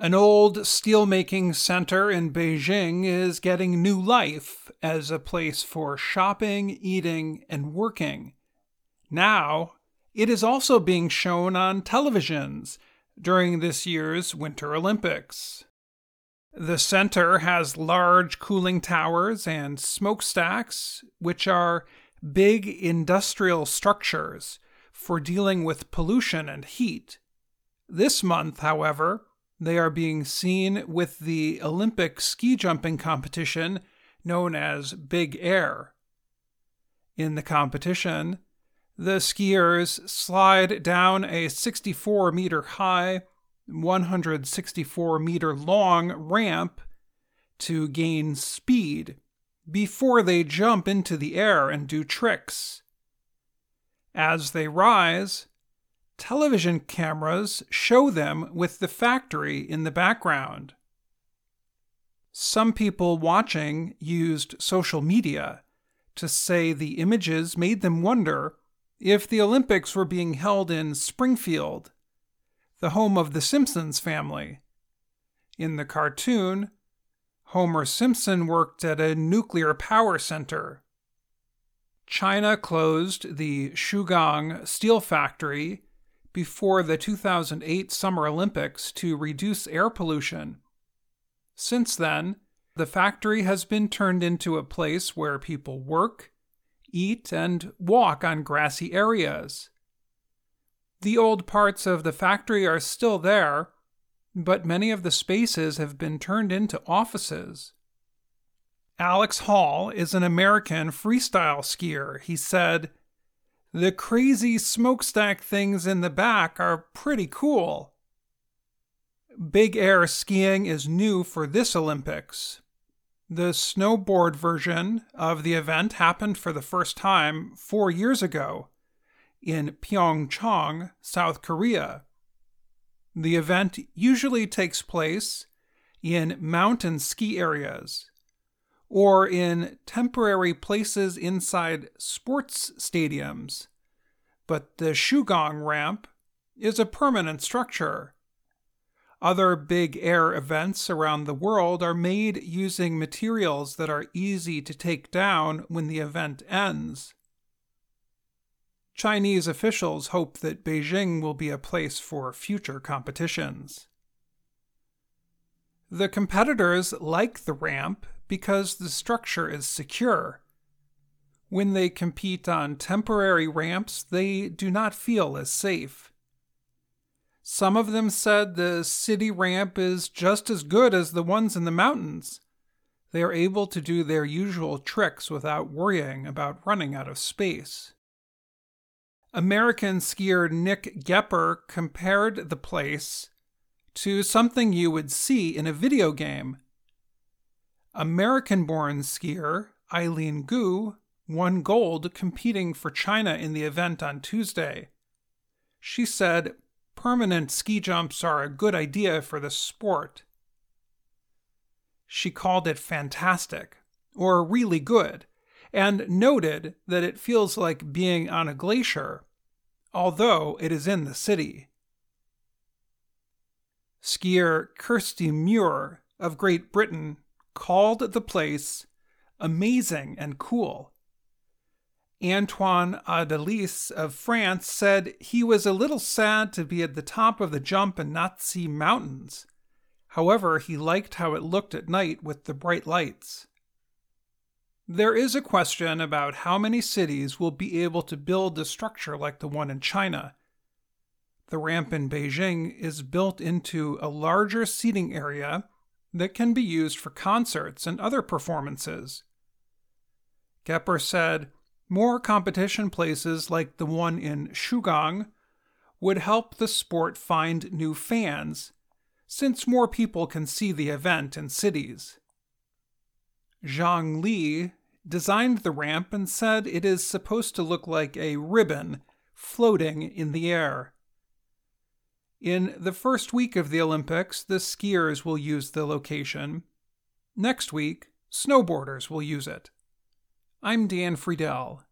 An old steelmaking center in Beijing is getting new life as a place for shopping, eating, and working. Now, it is also being shown on televisions during this year's Winter Olympics. The center has large cooling towers and smokestacks, which are big industrial structures for dealing with pollution and heat. This month, however, they are being seen with the Olympic ski jumping competition known as Big Air. In the competition, the skiers slide down a 64-meter high, 164-meter long ramp to gain speed before they jump into the air and do tricks. As they rise, television cameras show them with the factory in the background. Some people watching used social media to say the images made them wonder if the Olympics were being held in Springfield, the home of the Simpsons family. In the cartoon, Homer Simpson worked at a nuclear power center. China closed the Shugang steel factory before the 2008 Summer Olympics to reduce air pollution. Since then, the factory has been turned into a place where people work, eat, and walk on grassy areas. The old parts of the factory are still there, but many of the spaces have been turned into offices. Alex Hall is an American freestyle skier. He said, "The crazy smokestack things in the back are pretty cool." Big air skiing is new for this Olympics. The snowboard version of the event happened for the first time 4 years ago in Pyeongchang, South Korea. The event usually takes place in mountain ski areas or in temporary places inside sports stadiums, but the Shugang ramp is a permanent structure. Other big air events around the world are made using materials that are easy to take down when the event ends. Chinese officials hope that Beijing will be a place for future competitions. The competitors like the ramp because the structure is secure. When they compete on temporary ramps, they do not feel as safe. Some of them said the city ramp is just as good as the ones in the mountains. They are able to do their usual tricks without worrying about running out of space. American skier Nick Gepper compared the place to something you would see in a video game. American-born skier Eileen Gu won gold competing for China in the event on Tuesday. She said, "Permanent ski jumps are a good idea for the sport." She called it fantastic, or really good, and noted that it feels like being on a glacier, although it is in the city. Skier Kirsty Muir of Great Britain called the place amazing and cool. Antoine Adelis of France said he was a little sad to be at the top of the jump and not see mountains. However, he liked how it looked at night with the bright lights. There is a question about how many cities will be able to build a structure like the one in China. The ramp in Beijing is built into a larger seating area that can be used for concerts and other performances. Gepper said, "More competition places like the one in Shugang would help the sport find new fans, since more people can see the event in cities." Zhang Li designed the ramp and said it is supposed to look like a ribbon floating in the air. In the first week of the Olympics, the skiers will use the location. Next week, snowboarders will use it. I'm Dan Friedel,